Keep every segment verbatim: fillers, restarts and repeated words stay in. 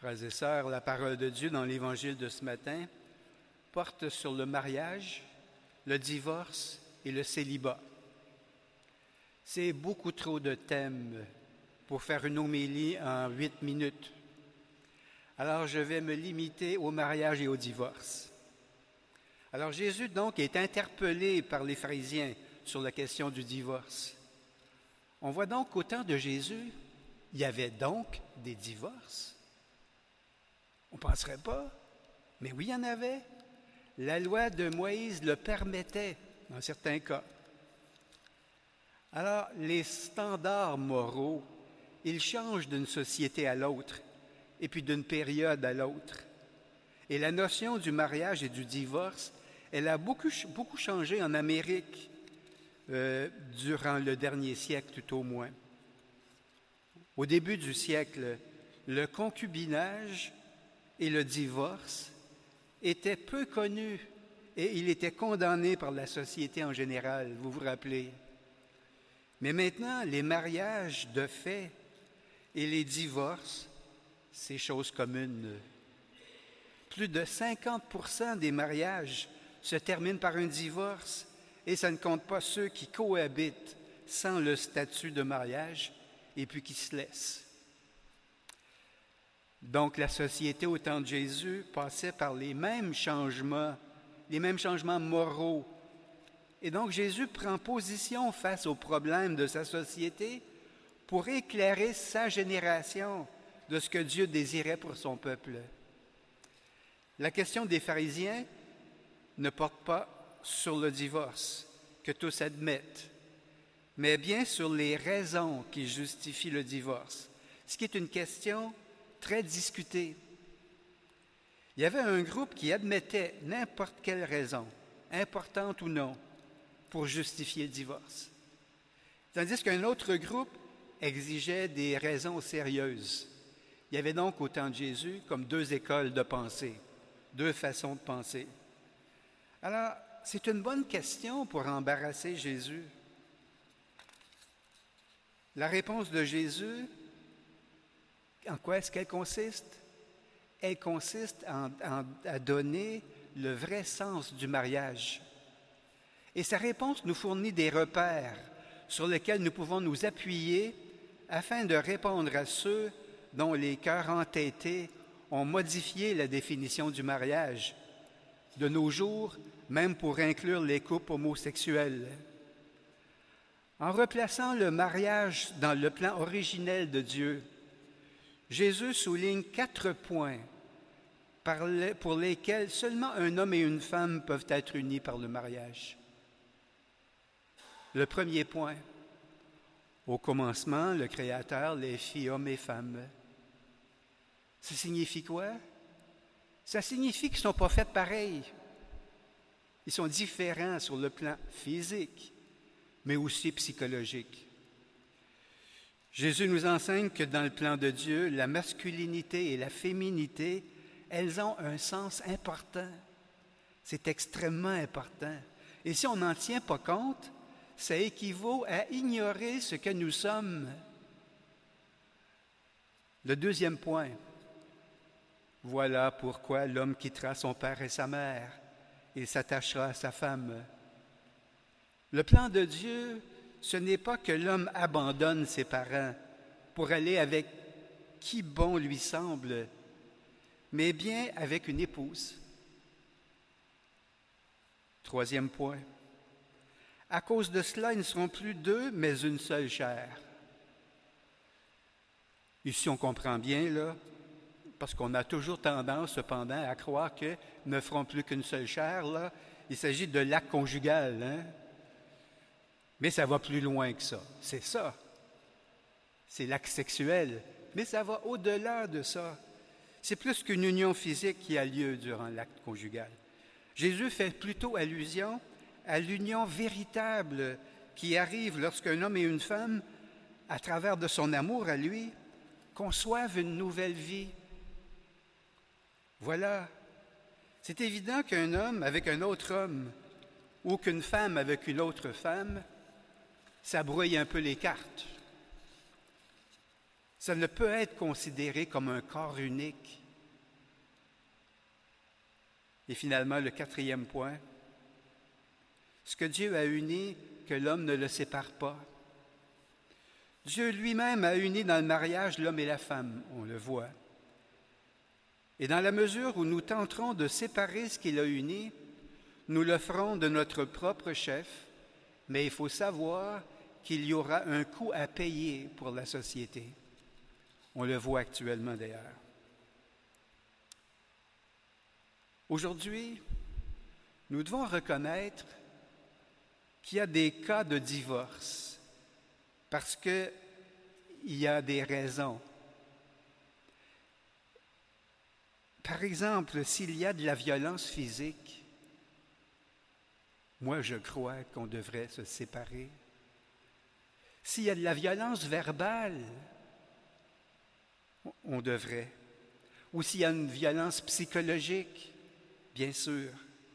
Frères et sœurs, la parole de Dieu dans l'Évangile de ce matin porte sur le mariage, le divorce et le célibat. C'est beaucoup trop de thèmes pour faire une homélie en huit minutes. Alors je vais me limiter au mariage et au divorce. Alors Jésus donc est interpellé par les pharisiens sur la question du divorce. On voit donc qu'au temps de Jésus, il y avait donc des divorces. On ne penserait pas, mais oui, il y en avait. La loi de Moïse le permettait dans certains cas. Alors, les standards moraux, ils changent d'une société à l'autre et puis d'une période à l'autre. Et la notion du mariage et du divorce, elle a beaucoup, beaucoup changé en Amérique euh, durant le dernier siècle tout au moins. Au début du siècle, le concubinage et le divorce étaient peu connus et il était condamné par la société en général, vous vous rappelez. Mais maintenant, les mariages de fait et les divorces, c'est chose commune. Plus de cinquante pour cent des mariages se terminent par un divorce et ça ne compte pas ceux qui cohabitent sans le statut de mariage et puis qui se laissent. Donc, la société au temps de Jésus passait par les mêmes changements, les mêmes changements moraux. Et donc, Jésus prend position face aux problèmes de sa société pour éclairer sa génération de ce que Dieu désirait pour son peuple. La question des pharisiens ne porte pas sur le divorce, que tous admettent, mais bien sur les raisons qui justifient le divorce, ce qui est une question très discutée. Il y avait un groupe qui admettait n'importe quelle raison, importante ou non, pour justifier le divorce. Tandis qu'un autre groupe exigeait des raisons sérieuses. Il y avait donc au temps de Jésus comme deux écoles de pensée, deux façons de penser. Alors, c'est une bonne question pour embarrasser Jésus. La réponse de Jésus, en quoi est-ce qu'elle consiste? Elle consiste en, en, à donner le vrai sens du mariage. Et sa réponse nous fournit des repères sur lesquels nous pouvons nous appuyer afin de répondre à ceux dont les cœurs entêtés ont modifié la définition du mariage, de nos jours, même pour inclure les couples homosexuels. En replaçant le mariage dans le plan originel de Dieu, Jésus souligne quatre points pour lesquels seulement un homme et une femme peuvent être unis par le mariage. Le premier point, au commencement, le Créateur les fit hommes et femmes. Ça signifie quoi? Ça signifie qu'ils ne sont pas faits pareils. Ils sont différents sur le plan physique, mais aussi psychologique. Jésus nous enseigne que dans le plan de Dieu, la masculinité et la féminité, elles ont un sens important. C'est extrêmement important. Et si on n'en tient pas compte, ça équivaut à ignorer ce que nous sommes. Le deuxième point, voilà pourquoi l'homme quittera son père et sa mère et s'attachera à sa femme. Le plan de Dieu, ce n'est pas que l'homme abandonne ses parents pour aller avec qui bon lui semble, mais bien avec une épouse. Troisième point. À cause de cela, ils ne seront plus deux, mais une seule chair. Ici, on comprend bien, là, parce qu'on a toujours tendance, cependant, à croire qu'ils ne feront plus qu'une seule chair, là. Il s'agit de l'acte conjugal, hein? Mais ça va plus loin que ça. C'est ça. C'est l'acte sexuel. Mais ça va au-delà de ça. C'est plus qu'une union physique qui a lieu durant l'acte conjugal. Jésus fait plutôt allusion à l'union véritable qui arrive lorsqu'un homme et une femme, à travers de son amour à lui, conçoivent une nouvelle vie. Voilà. C'est évident qu'un homme avec un autre homme ou qu'une femme avec une autre femme, ça brouille un peu les cartes. Ça ne peut être considéré comme un corps unique. Et finalement, le quatrième point, ce que Dieu a uni, que l'homme ne le sépare pas. Dieu lui-même a uni dans le mariage l'homme et la femme, on le voit. Et dans la mesure où nous tenterons de séparer ce qu'il a uni, nous le ferons de notre propre chef, mais il faut savoir qu'il y aura un coût à payer pour la société. On le voit actuellement d'ailleurs. Aujourd'hui, nous devons reconnaître qu'il y a des cas de divorce parce qu'il y a des raisons. Par exemple, s'il y a de la violence physique, moi je crois qu'on devrait se séparer. S'il y a de la violence verbale, on devrait. Ou s'il y a une violence psychologique, bien sûr.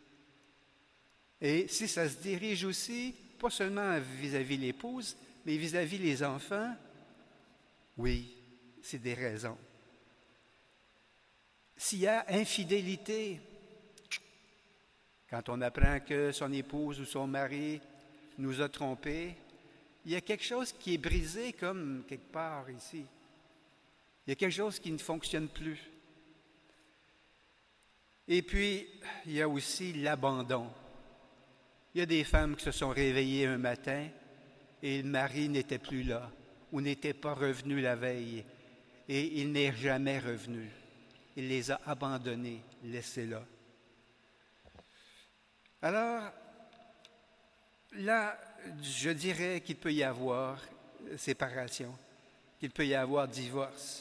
Et si ça se dirige aussi, pas seulement vis-à-vis l'épouse, mais vis-à-vis les enfants, oui, c'est des raisons. S'il y a infidélité, quand on apprend que son épouse ou son mari nous a trompés, il y a quelque chose qui est brisé comme quelque part ici. Il y a quelque chose qui ne fonctionne plus. Et puis, il y a aussi l'abandon. Il y a des femmes qui se sont réveillées un matin et le mari n'était plus là ou n'était pas revenu la veille et il n'est jamais revenu. Il les a abandonnées, laissées là. Alors, là, je dirais qu'il peut y avoir séparation, qu'il peut y avoir divorce.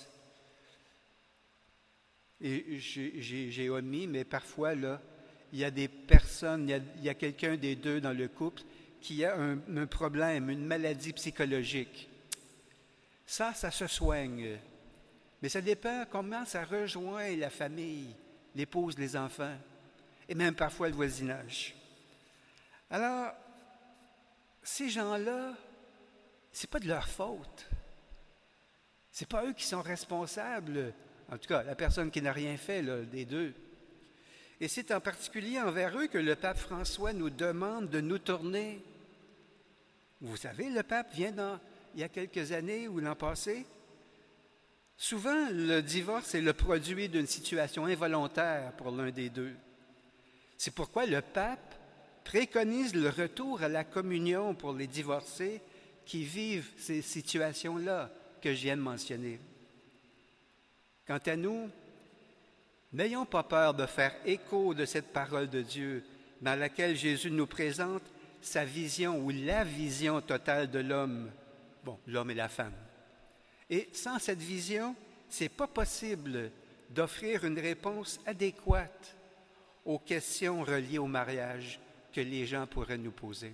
Et j'ai, j'ai, j'ai omis, mais parfois, là, il y a des personnes, il y a, il y a quelqu'un des deux dans le couple qui a un, un problème, une maladie psychologique. Ça, ça se soigne. Mais ça dépend comment ça rejoint la famille, l'épouse, les enfants, et même parfois le voisinage. Alors, ces gens-là, c'est pas de leur faute. C'est pas eux qui sont responsables. En tout cas, la personne qui n'a rien fait, là, des deux. Et c'est en particulier envers eux que le pape François nous demande de nous tourner. Vous savez, le pape vient dans, il y a quelques années ou l'an passé. Souvent, le divorce est le produit d'une situation involontaire pour l'un des deux. C'est pourquoi le pape préconise le retour à la communion pour les divorcés qui vivent ces situations-là que je viens de mentionner. Quant à nous, n'ayons pas peur de faire écho de cette parole de Dieu dans laquelle Jésus nous présente sa vision ou la vision totale de l'homme, bon, l'homme et la femme. Et sans cette vision, ce n'est pas possible d'offrir une réponse adéquate aux questions reliées au mariage que les gens pourraient nous poser.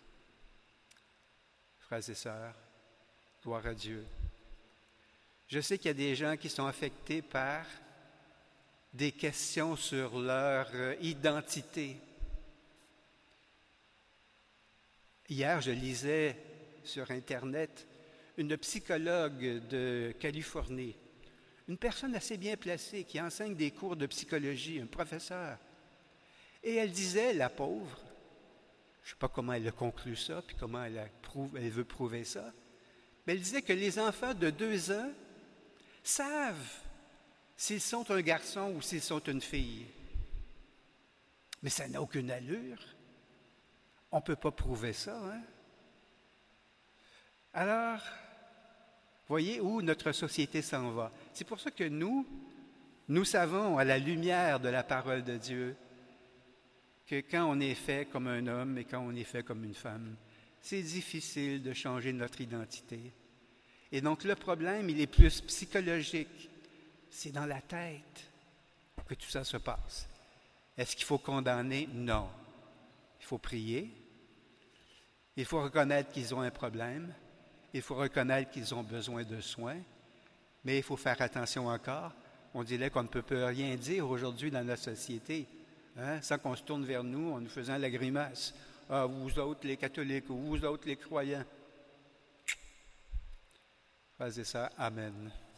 Frères et sœurs, gloire à Dieu. Je sais qu'il y a des gens qui sont affectés par des questions sur leur identité. Hier, je lisais sur Internet une psychologue de Californie, une personne assez bien placée qui enseigne des cours de psychologie, un professeur. Et elle disait, la pauvre, je ne sais pas comment elle a conclu ça, puis comment elle, a prouvé, elle veut prouver ça, mais elle disait que les enfants de deux ans savent s'ils sont un garçon ou s'ils sont une fille. Mais ça n'a aucune allure. On ne peut pas prouver ça, hein? Alors, voyez où notre société s'en va. C'est pour ça que nous, nous savons, à la lumière de la parole de Dieu, que quand on est fait comme un homme et quand on est fait comme une femme, c'est difficile de changer notre identité. Et donc, le problème, il est plus psychologique. C'est dans la tête que tout ça se passe. Est-ce qu'il faut condamner? Non. Il faut prier. Il faut reconnaître qu'ils ont un problème. Il faut reconnaître qu'ils ont besoin de soins. Mais il faut faire attention encore. On dirait qu'on ne peut plus rien dire aujourd'hui dans notre société, hein, sans qu'on se tourne vers nous en nous faisant la grimace. Ah, vous autres les catholiques, ou vous autres les croyants. Frères et sœurs, Amen.